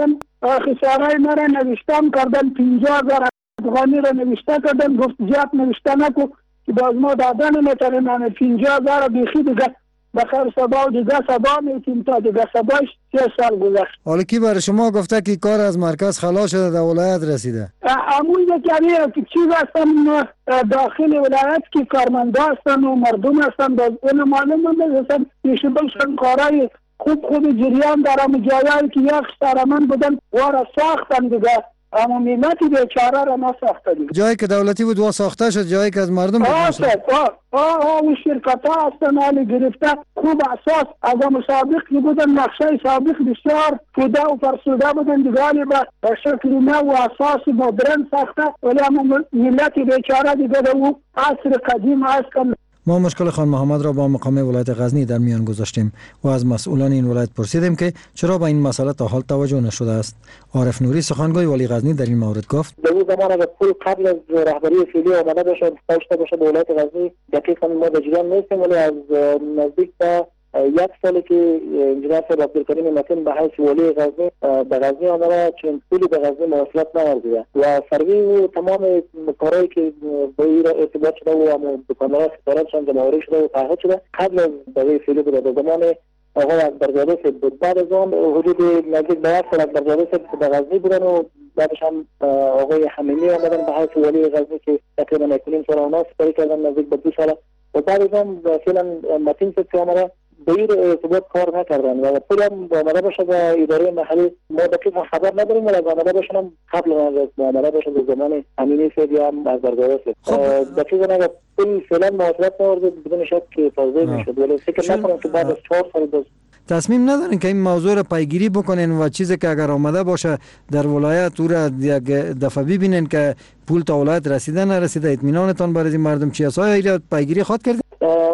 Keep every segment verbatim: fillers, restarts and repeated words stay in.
کردن، خسارای مرا نوشتم کردن، پنجاه هزار افغانی را نوشته کردن، گفت زیاد نوشته نکو که باز ما دادن نمیتونیم، من پنجاه هزار بیخی دیگه بخیر سبا و دیگه سبا میتیم تا دیگه سباش سه سال گذشت. حالا کی برای شما گفته که کار از مرکز خلاص شده در ولایت رسیده؟ امون کمی که چیز هستن داخل ولایت که کارمنده هستن و مردم هستن، این معلوم هستن میشه بلشن کارهای خوب خوب جریان در همه جایایی که یک سرمن بودن وارا ساختن دیگه، اما ملتی بیچاره را نساخته دیگه. جایی که دولتی بود وا ساخته شد، جایی که از مردم آه شد. آه آه آه و شرکت ها هستن حالی گرفته خوب اساس از هم سابق که بودن، نقشه سابق بسیار فوده و فرسوده بودن دیگه، حالی به شکل نو و اساس مدرن ساخته، ولی اما ملتی بیچاره دیگه در او عصر قدیم هست. ما مشکل خان محمد را با مقام ولایت غزنی در میان گذاشتیم و از مسئولان این ولایت پرسیدیم که چرا به این مسئله تا حال توجه نشده است. عارف نوری سخنگوی ولی غزنی در این مورد گفت: در اون زمان اگر پول قبل از رهبری فعلی آمده باشه داشته باشه به ولایت غزنی، دقیقاً ما در جریان نیستیم، ولی از نزدیک تا یک سالی که انجینر صاحب عبدالکریم متین به حیث ولی غزنی به غزنی آمده، چون پولی به غزنی مواصلات نورزیده و سروی و تمام کارهایی که با این ارتباط شده و هم دکاندارها ستارهشان جمعآوری شده و تعهد شده قبل از دوره فعلی بوده. در زمان آقای اکبرزاده صاحب بود. بعد از آن حدود نزدیک به یک سال اکبرزاده صاحب به غزنی بودن و بعدش هم آقای حمیمی آمدن به حیث ولی غزنی که تقریبا یک و نیم سال اونا سپری کردن، نزدیک به دو سال. و بعد از آن فعلا متین صاحب که آمده به این ارتباط کار نکردن و پول هم آمده باشه به اداره محلی ما دقیقا خبر نداریم، ولی آمده باشن هم قبل از آمده باشه به زمان امینی صاحب یا هم اکبرزاده صاحب دقیقا اگر پول فعلا مواصلات نورده بدون شک که توضیح میشد، ولی فکر نکنم که بعد از چهار سال باز تصمیم ندارین که این موضوع را پیگیری بکنین و چیزی که اگر آمده باشه در ولایت او را یک دفعه ببینین که پول تا ولایت رسیده نرسیده، اطمینانتان برای این مردم چی است؟ آیا پیگیری خود کردین؟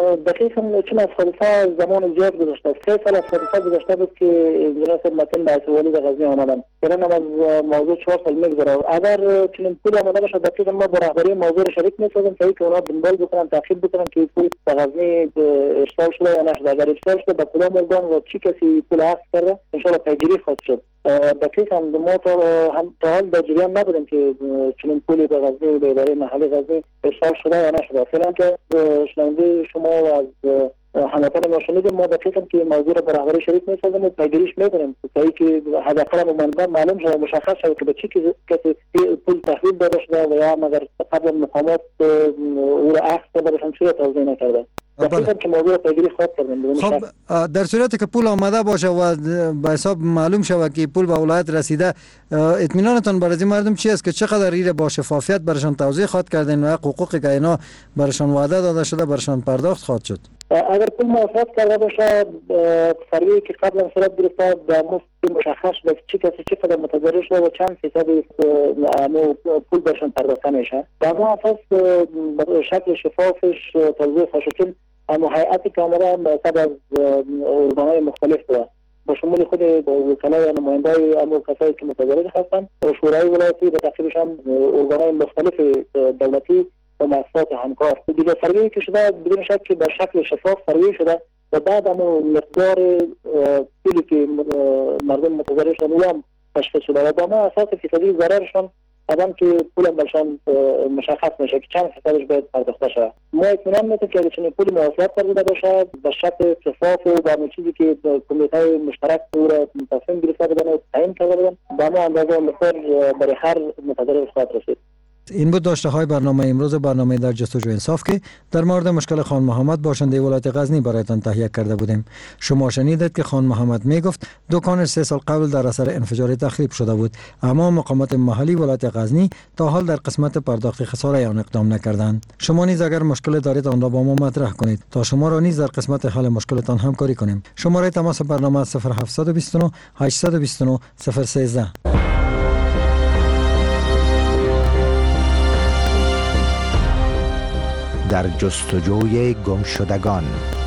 دقیقاً چون از حادثه زمان زیاد گذشته، سه سال از حادثه گذشته بود که انجینر صاحب متین به حیث ولی غزنی آمدن، یعنی از موضوع چهار سال میگذره. اگر چنین پول آمده باشه دقیقاً ما با رهبری موضوع شریک می‌شدیم تا اینکه اونا دنبال بکنن، تحقیق بکنن که پول به غزنی ارسال شده یا نشده. اگر ارسال شده به کدام ارگان و چی کسی پول اخذ کرده ان شاء الله پیگیری خواهد شد. دقیقاً ما تا هم تا حال در جریان نبودیم که چنین پولی به غزنی و به اداره محلی غزنی ارسال شده یا نشده. فعلا که شنونده شما از همکاران ما شنیدیم، ما دقیقاً که موضوع را به رهبری شریک می‌سازیم و پیگیریش می‌کنیم تا اینکه حداقل معلوم شود مشخص شود که به چه کسی پول تحویل داده شده و یا اگر قبل مقامات او را اخذ کرده باشند چرا توضیح نکرده. دقیقاً که موضوع پیگیری خواهد کردیم. خب در صورتی که پول آمده باشه و به حساب معلوم شود که پول به ولایت رسیده، اطمینانتان برای مردم چی است که چقدر این با شفافیت برشان توضیح خواهد کردین و حقوقی که اینا برشان وعده داده شده برشان پرداخت خواهد شد؟ اگر پول مواصلات کرده باشه، سروی که قبلا صورت گرفته در مفت مشخص شده چه کسی چقدر متضرر شده و چند فیصد پول برشان پرداخته میشه. در اون اساس شکل شفافش توضیح خواهد شد. اما هیئتی که آمده بعد از ارگان‌های مختلف بوده با شمول خود وکلای یا نماینده‌های امور کسایی که متضرر هستند و شورای ولایتی و تقریبش هم ارگان‌های مختلف دولتی و مؤسسات همکار. دیگه سروی که شده بدون شک که به شکل شفاف سروی شده و بعد هم مقدار پولی که مردم متضرر شدن او هم تشخیص شده و با ما اساس فیصدی ضررشان آدم که پول برشان مشخص میشه که چند فیصدش باید پرداخته شود. ما اطمینان میتونیم که چنین پول مواصلات کرده باشه به شکل شفاف و با چیزی که کمیته مشترک او را تصمیم گرفته بودن و تعیین کرده بودن با ما اندازه مقدار برای هر متضرر خواهد رسید. این بود داشته های برنامه امروز برنامه در جستجوی انصاف که در مورد مشکل خان محمد باشنده ولایت غزنی برایتان تهیه کرده بودیم. شما شنیدید که خان محمد می گفت دکانش سه سال قبل در اثر انفجار تخریب شده بود، اما مقامات محلی ولایت غزنی تا حال در قسمت پرداخت خساره آن اقدام نکردند. شما نیز اگر مشکل دارید آن را با ما مطرح کنید تا شما را نیز در قسمت حل مشکلتان همکاری کنیم. شماره تماس برنامه صفر هفت دو نه هشت دو نه صفر یک سه. در جستجوی گمشدگان.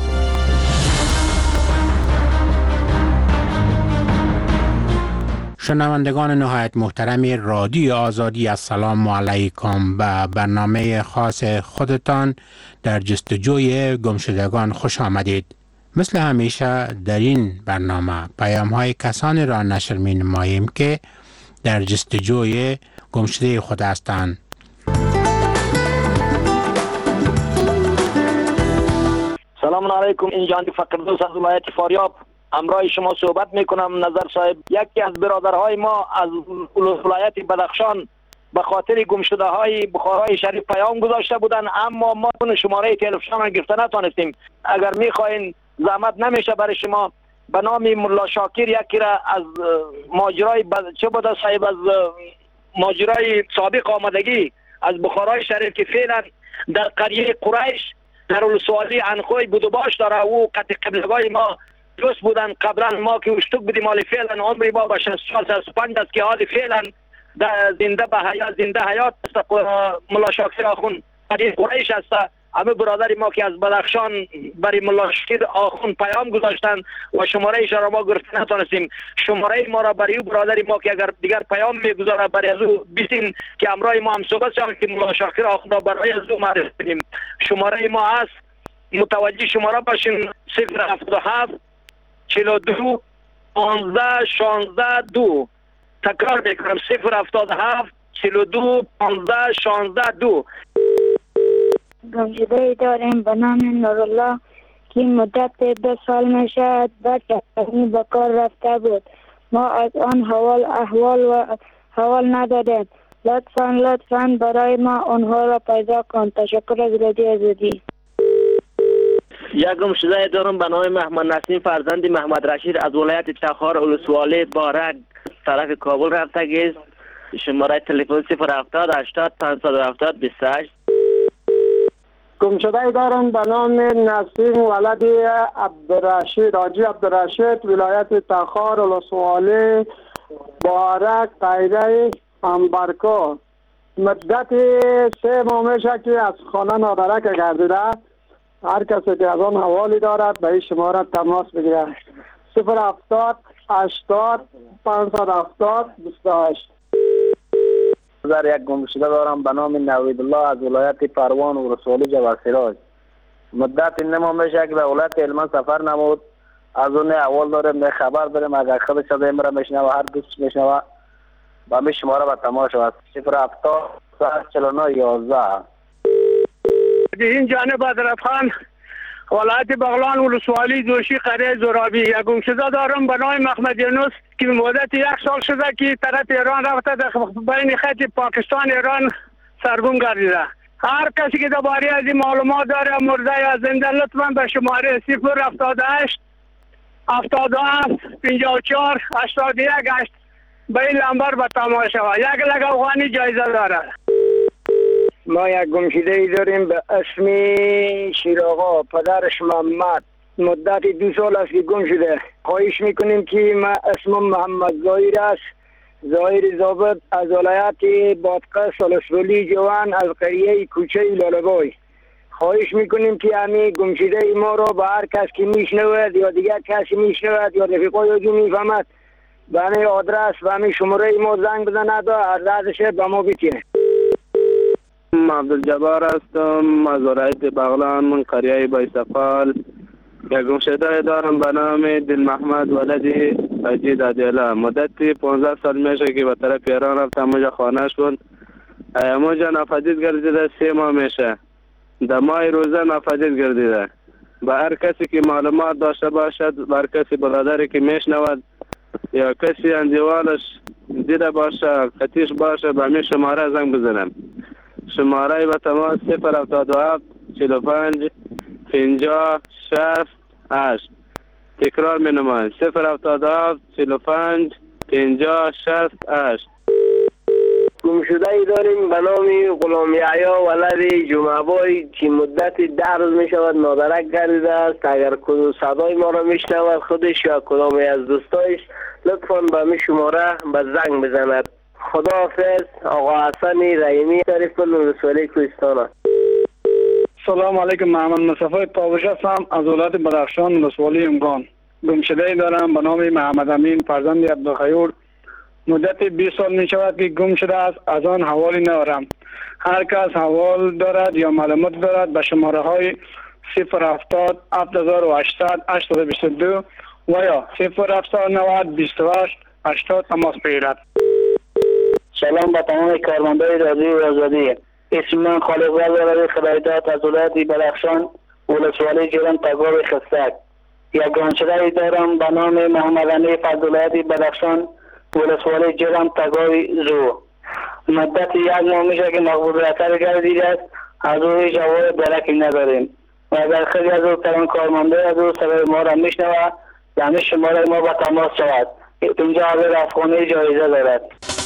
شنوندگان نهایت محترم رادیو آزادی، السلام علیکم. به برنامه خاص خودتان در جستجوی گمشدگان خوش آمدید. مثل همیشه در این برنامه پیام های کسانی را نشر می نماییم که در جستجوی گمشده خود هستند. سلام علیکم، این جان فقردوس از ولایت فاریاب همراه شما صحبت میکنم. نظر صاحب، یکی از برادرهای ما از ولایت بدخشان به خاطر گمشده های بخارای شریف پیام گذاشته بودن، اما ما اون شماره تلفن را گرفته نتونستیم. اگر میخواین زحمت نمیشه برای شما به نام ملا شاکر یکی را از ماجرای بد... چه بوده صاحب از ماجرای سابق آمدگی از بخارای شریف که فعلا در قریه قریش در ولسوالی انخوی بود و باش داره، او قطع قبلگاه ما دوست بودن. قبلا ما که اشتک بودیم، حال فعلا عمری ما به شصت و چهار شصت و پنج است که حال فعلا زنده به حیات زنده حیات است. ملا شاکر آخون قریه قریش است. همه برادری ما که از بدخشان برای ملا شاکر آخون پیام گذاشتن و شماره ایش را ما گرفته نتونستیم. شماره ما را برای برادری ما که اگر دیگر پیام میگذاره برای از او بیسین که امرای ما هم صحبت شد که ملا شاکر آخون را برای از او معرفی کنیم. شماره ما هست، متوجه شماره باشین: صفر هفتاد و هفت چهل و دو پانزده شانزده دو. تکرار میکنم: صفر هفتاد و هفت چهل و دو پانزده شانزده دو. گمشده داریم به نام نورالله که مدت دو سال می شود بعد کسانی به کار رفته بود. ما از آن حوال احوال و حوال ندادیم. لطفاً لطفاً برای ما آنها را پیدا کن. تشکر از رادیو آزادی. یک گمشده دارم به نام محمد نسیم فرزند محمد رشید از ولایت چخار ولسوالی بارک طرف کابل رفته است. شماره تلفن صفر هفتاد هشتاد پانصد و هفتاد بیست و هشت. گمشده دارم به نام نسیم ولد عبدالرشید حاجی عبدالرشید ولایت تخار ولسوالی بارک قیده انبرکو. مدت سه ماه میشه که از خانه نادرک گردیده. هر کسی که از آن حوالی دارد به این شماره تماس بگیره: صفر هفتاد هشتاد پانصد و هفتاد بیست و هشت. یک گمشده دارم به نام نوید الله از ولایت پروان و رسولی جواسراج. مدت نما میشه که به ولایت علمان سفر نمود. از اون اول دارم می خبر دارم اگر خود شده امرا میشنوه هر دوست میشنوه با می شماره به تماس شود: صفر هفتاد چهل و نه یازده. این جانب حضرتخان ولایت بغلان ولسوالی دوشی قریه زرابی. یک گمشده دارم به نام محمد یونس که مدت یک سال شده که طرف ایران رفته، در بین خط پاکستان ایران سرگم گردیده. هر کسی که درباره از این معلومات داره مرده یا زنده لطفاً به شماره صفر هفتاد و هشت هفتاد و هفت پنجاه و چهار هشتاد و یک هشت به این لمبر به تماس شود. یک لگ افغانی جایزه داره. ما یک گمشده داریم به اسم شیراغا پدرش محمد. مدت دو سال است که گم شده. خواهش میکنیم که ما اسم محمد ظاهر است، ظاهر ضابط از ولایت بادغیس ولسوالی جوان از قریه کوچه لاله‌بای. خواهش میکنیم که همین گمشده ما را به هر کس که میشنود یا دیگر کسی میشنود یا رفیقای او میفهمد به همین آدرس به همین شماره ما زنگ بزند و عرضش به ما بتینه. عبدالجبار هستم از ولایت بغلان من قریه بایسفال. یک گمشده دارم به نام دل محمد ولدی حاجی دادیالا. مدت پانزده سال میشه که به طرف ایران رفتم، موجا خانهش کن موجا ناپدید گردیده. سه ماه میشه در ماه روزه ناپدید گردیده. به هر کسی که معلومات داشته باشد، به هر کسی برادری که میشنود یا کسی اندیوالش دیده باشه قطیش باشه به همین شماره زنگ بزنم. شماره به تماس صفر هفتاد و هفت چهل و پنج پنجاه شصت هشت. تکرار می نمایم: صفر هفتاد و هفت چهل و پنج پنجاه شصت هشت. گمشده ای داریم به نام غلام یحیی ولد جمعه‌بای که مدت ده روز می شود نادرک گردیده است. اگر کدوم صدای ما را می شنود خودش یا کدام از دوستایش لطفاً به می شماره به زنگ بزند. خداحافظ. آقا حسن رحیمی طریف ولسوالی کوهستان. سلام علیکم، محمد مصطفی تابوش هستم از ولایت بدخشان ولسوالی امگان. گمشده ای دارم به نام محمد امین فرزند عبدالخیور. مدت بیست سال می شود که گم شده است، از آن حوالی ندارم. هر کس حوال دارد یا معلومات دارد به شماره های صفر هفتاد هفت هزار و هشتصد هشتصد و بیست و دو و یا صفر هفتصد و نود بیست و هشت هشتاد تماس بگیرد. سلام به تمام کارمندان رادیو آزادی. اسم من خالق رضا خدایداد از ولایت بدخشان، ولسوالی جرم تگاو خستک. یک گانشگاهی دارم به نام محمد حنیف از ولایت بدخشان، ولسوالی جرم تگاو زو. مدت یک ماه میشه که مقبول رسر گردیده است، از او جواب درکی نداریم و در خیلی از او تران کارمنده از او صدای ما را میشنوه، یعنی شماره ما به تماس شود. اینجا حاضر افغانی جایزه دارد.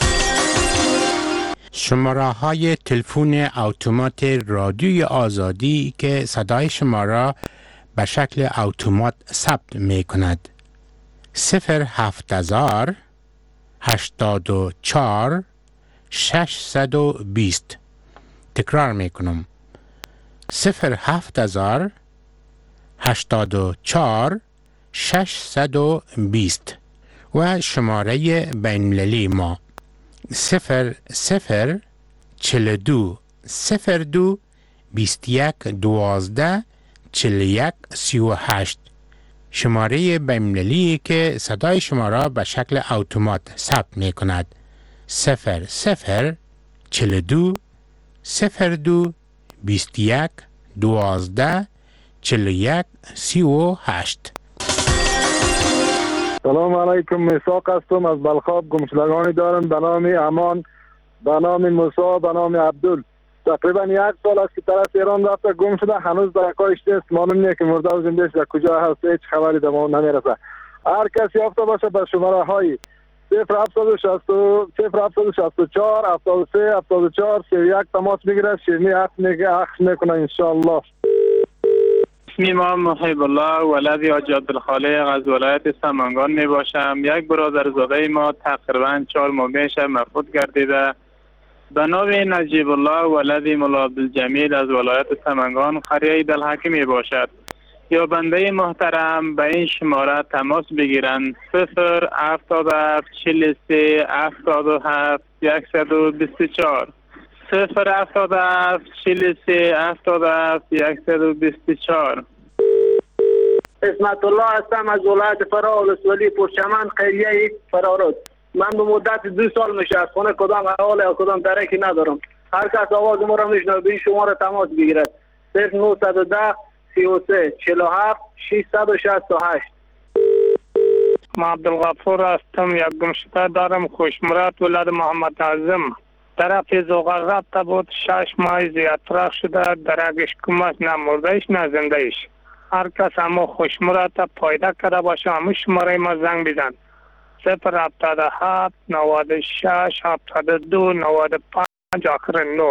شماره های تلفن اتومات رادیوی آزادی که صدای شما را به شکل اتومات ثبت می کند: صفر هفت هزار هشتاد و چهار ششصد و بیست. تکرار می کنم: صفر هفت هزار هشتاد و چهار ششصد و بیست. و شماره بین‌المللی ما صفر صفر چهل و دو صفر دو بیست و یک دوازده چهل و یک سی و هشت. شماره بین‌المللی که صدای شما را به شکل اتومات ثبت می کند: صفر صفر چهل و دو صفر دو بیست و یک دوازده چهل و یک سی و هشت. سلام علیکم، میثاق هستم از بلخاب. گمشدگانی دارم به نام امان، به نام موسی، به نام عبدل. تقریبا یک سال است که طرف ایران رفته گم شده، هنوز در کارش نیست. معلوم نیست که مرده و زنده در کجا هست، هیچ خبری در ما نمیرسه. هر کسی یافته باشه به شماره های صفر هفتصد و شصت صفر هفتصد و شصت و چهار هفتاد و سه هفتاد و چهار سی و یک تماس بگیره. شیرینی عکس میگه عکس میکنه ان شاء الله. اسمی ما محب الله ولدی حاج عبدالخالق از ولایت سمنگان می باشم. یک برادر زاده ما تقریبا چهار ماه میشه مفقود گردیده به نام نجیب الله ولدی مولا عبدالجمیل از ولایت سمنگان، قریه دلحکی می باشد. یا بنده محترم به این شماره تماس بگیرند: صفر هفتاد و هفت چهل و سه هفتاد و هفت صد و بیست و چهار صفر هفتاد و هفت چهل و سه هفتاد و هفت صد و بیست و چهار. اسمت الله هستم از ولایت فرا، ولسوالی پرچمن، قریه فرارود. من به مدت دو سال میشه از خونه کدام احوال یا کدام درکی ندارم. هر کس آواز ما را میشنوه به این شماره تماس بگیرد: صفر نه یک صفر سی و سه چهل و هفت ششصد و شصت و هشت. ما عبدالغفور هستم، یک گمشده دارم، خوشمراد ولد محمد اعظم. طرف زوغر رفته بود، شش ماه زیادتر شده، درگش کمت نه مردهش نه زندهش. هر کس همه خوشمراد پایده کرده باشه همه شماره ما زنگ بزن: صفر هفتاد و هفت نود و شش هفتاد و دو نود و پنج آخر نه.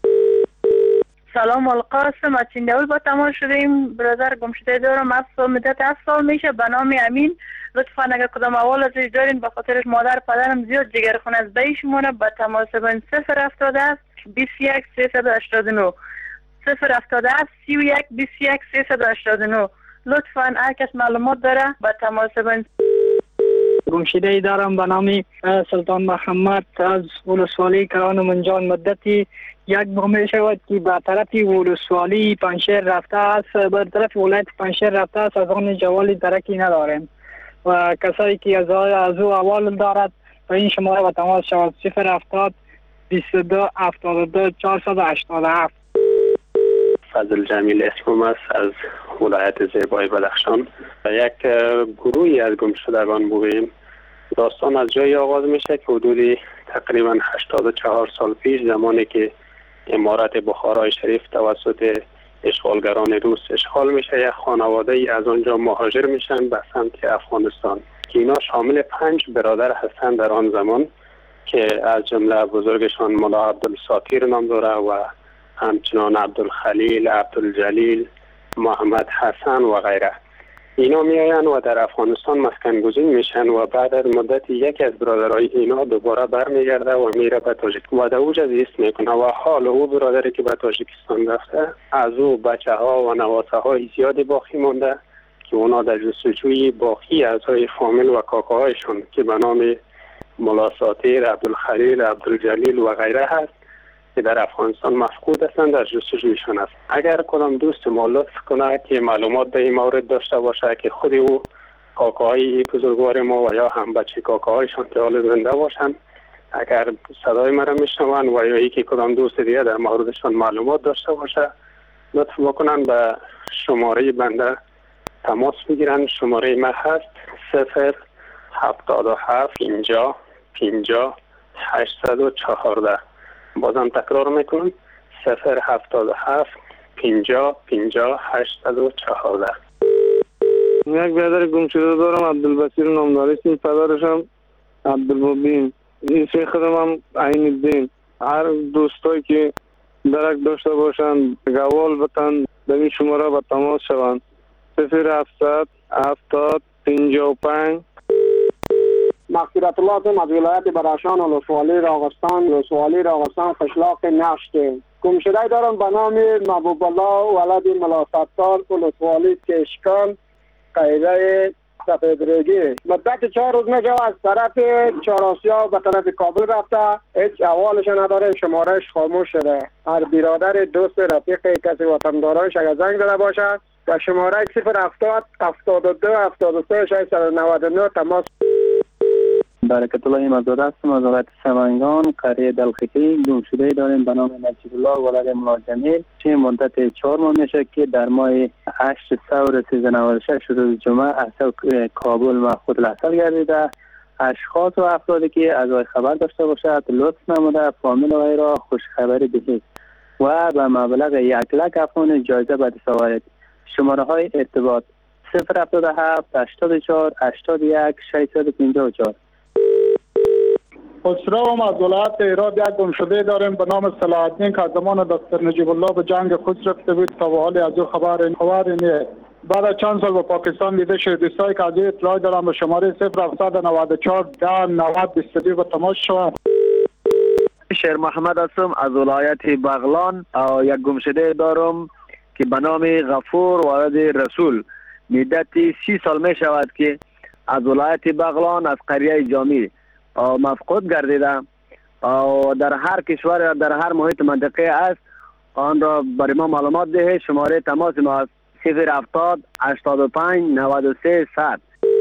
سلام القاسم، از چنداوی با تماس شدیم. برادر گمشده دارم، هفت سال مدت هفت سال میشه به نام امین. لطفا اگر کدام اول ازش دارین به خاطرش مادر پدرم زیاد جگرخون از بیشمونه به تماس بین صفر هفتاد و هفت بیست و یک سیصد و هشتاد و نه صفر هفتاد و هفت سی و یک بیست و یک سیصد و هشتاد و نه. لطفا هر کس معلومات داره به تماس بین. گمشده ای دارم به نام سلطان محمد از ولسوالی کران و منجان. مدتی یک ماه می شود که به طرف ولسوالی پنشیر رفته است، به طرف ولایت پنشیر رفته است، از آن جوالی درکی نداریم و کسایی که از از او اول دارد و این شماره به تماس شود: صفر هفتاد بیست و دو هفتاد و دو چهارصد و هشتاد و هفت. فضل جمیل اسمم است از ولایت زیبای بدخشان. یک گروهی از گمشدگان بودیم. داستان از جایی آغاز میشه که حدود تقریبا هشتاد و چهار سال پیش، زمانی که امارت بخارای شریف توسط اشغالگران روس اشغال میشه، یک خانواده ای از آنجا مهاجر میشن به سمت افغانستان که اینا شامل پنج برادر هستند در آن زمان که از جمله بزرگشان مولا عبدالساتیر نام داره و همچنان عبدالخلیل، عبدالجلیل، محمد حسن و غیره. اینا میاین و در افغانستان مسکن گزین میشن و بعد از مدت یکی از برادرای اینا دوباره برمیگرده و میره به تاجیکستان و در اوجا زیست میکنه و حال او برادری که به تاجیکستان رفته از او بچه ها و نواسه های زیادی باقی مونده که اونا در جستجوی باقی اعضای فامیل و کاکاهایشون که به نام مولا ساتیر، عبدالخلیل، عبدالجلیل و غیره هست که در افغانستان مفقود هستند در جستجویشان است. اگر کدام دوست ما لطف کنه که معلومات به این مورد داشته باشه که خود او کاکاهای بزرگوار ما و یا هم بچه کاکاهایشان که حال زنده باشند، اگر صدای مرا میشنوند و یا یکی کدام دوست دیگه در موردشان معلومات داشته باشه، لطف بکنن به شماره بنده تماس بگیرن. شماره ما هست صفر هفتاد و هفت پنجاه پنجاه هشتصد و چهارده. بازم تکرار میکنم صفر هفتاد و هفت پنجاه پنجاه هشتصد و چهارده. یک برادر گم شده دارم، عبدالبصیر نامداری اسم پدرشم عبدالمبین، اسم خودم هم عین الدین. هر دوستایی که درک داشته باشند گوال بتن در این شماره به تماس شوند. صفر هفتصد هفتاد پنجاه و پنج. مغفرت الله هستم از ولایت بدخشان ولسوالی راغستان ولسوالی راغستان قشلاق نشت. گمشده دارم به نام محبوب الله ولد ملا ستار ولسوالی کشکان قیده سفیدریگی. مدت چهار روز میشه از طرف چهارآسیا به طرف کابل رفته، هیچ احوالش نداره، شمارهش خاموش شده. هر برادر دوست رفیق کسی وطندارانش اگر زنگ زده باشد و شماره صفر هفتاد هفتاد و دو هفتاد و سه ششصد و نود و نه تماس. برکت الله مزاده هستم از ولایت سمنگان قریه دلخکی. گمشده داریم به نام نجیب الله ولد ملا جمیل. چه مدت چهار ماه میشه که در ماه هشت سور سیزده نود و شش روز جمعه از کابل مفقود الاصل گردیده. اشخاص و افرادی که از وی خبر داشته باشد لطف نموده فامیل وی را خوشخبری دهید و به مبلغ یک لک افغان جایزه به دست آورید. شماره های ارتباط صفر هفتاد و هفت هشتاد و چهار هشتاد و یک ششصد و پنجاه و چهار. خسرو از ولایت هرات یک گمشده داریم به نام صلاح الدین که از زمان دکتر نجیب الله به جنگ خود رفته بود تا به حال از او خبر خبر نیست. بعد از چند سال به پاکستان دیده شد. دوستایی که از این اطلاع دارم به شماره صفر هفتصد و نود و چهار ده نود بیست و دو به تماس شوند. شیر محمد هستم از ولایت بغلان. یک گمشده دارم که به نام غفور ولد رسول. مدتی سی سال می شود که از ولایت بغلان از قریه جامی مفقود گردیده و در هر کشور در هر محیط منطقه است. آن را برای ما معلومات ده. شماره تماس ما است صفر هفتاد هشتاد و پنج نود و سه صد.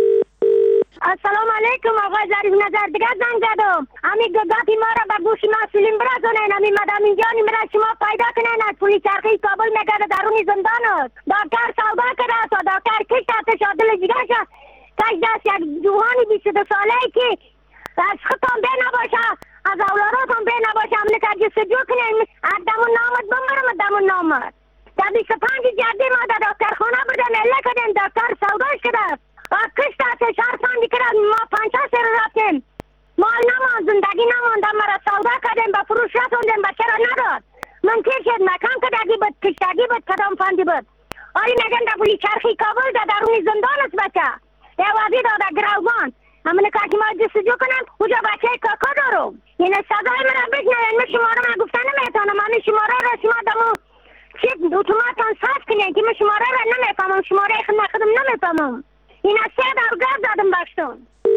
السلام علیکم آقای ظریف نظر دیگه زنگ زدم. امی گفتی ما را به گوش مسئولین برسونین. امی مدام اینجانی مرا شما پیدا کنین از پلیس چرخی کابل میگرده درونی زندان است. دکتر سودا کرده است و دکتر کشت هستش و دل جگرش است. کش دست یک جوانی بیست و دو ساله که از خودتان بی نباشه از اولادتان بی نباشه امنه که جستجو کنین. از دمون نامد بمرم از دمون نامد. در بیست و پنج جدی ما در دکتر خانه بردن اله کردن دکتر سوداش کرده است. کشت هستش هر ساندی کرد ما پنچه سر رفتیم. مال نمان زندگی نماندم مرا سودا کردیم به فروش رسوندیم به چرا نداد. ممکن شد مکان کدگی بود کشتگی بود کدام فندی بود. آری نگن در بولی چرخی کابل در درونی زندان است بچه. اوازی داده گروگان. همونه که ما جستجو کنم اوجا بچه کاکا دارم. یعنی سزای مرا بجنه من شما رو من گفتن نمیتونم. من شماره را شما دمو چی اتوماتان صرف کنین که من شماره را نمیفهمم. شماره خدمت خودم نمیفهمم. این از سه در گرد زدم باشتون.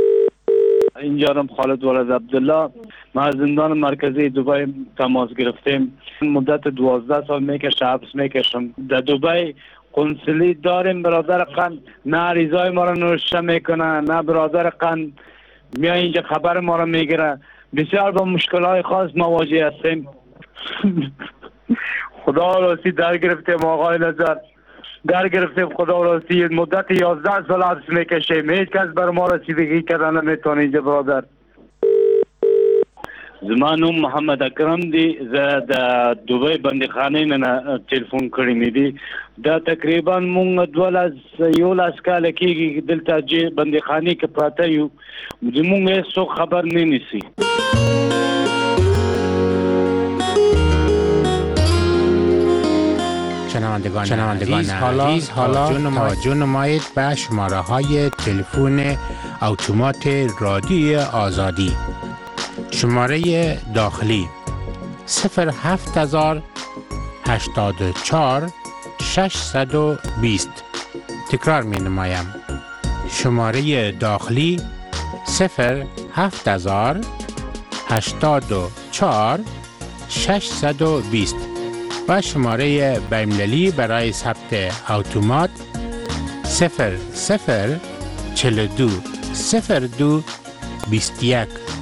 اینجا رم خالد ولد عبدالله. ما از زندان مرکزی دبی تماس گرفتیم. مدت دوازده سال میکشه حبس میکشم. در دبی قنصلی داریم. برادر قند نه ریزای ما را نوشته میکنه نه برادر قند میای اینجا خبر ما را میگیره. بسیار با مشکلات خاص مواجه هستیم. خدا راستی در گرفتیم آقای نظر. در گرفتیم خدا راستی مدت یازده سال حبس میکشیم. هیچ کس بر ما رسیدگی کردن نمیتونه اینجا برادر. زمان ام محمد اکرم دی ز د دوبی بندخانه نه تلیفون کړی مې دی دا تقریبا مونږ دول از یو لاس کال کېږي دلته چې بندخانه کې پراته یو زمونږ هیڅ خبر نه نیسي. شنوندگان عزیز حالا حالا توجه نمایید به شماره های تلفن اتومات رادیوی آزادی. شماره داخلی صفر هفت هزار هشتاد و چهار ششصد و بیست. تکرار می نمایم. شماره داخلی صفر هفت هزار هشتاد و چهار ششصد و بیست و شماره بین‌المللی برای ثبت اتومات صفر صفر چهل و دو صفر دو بیست و یک.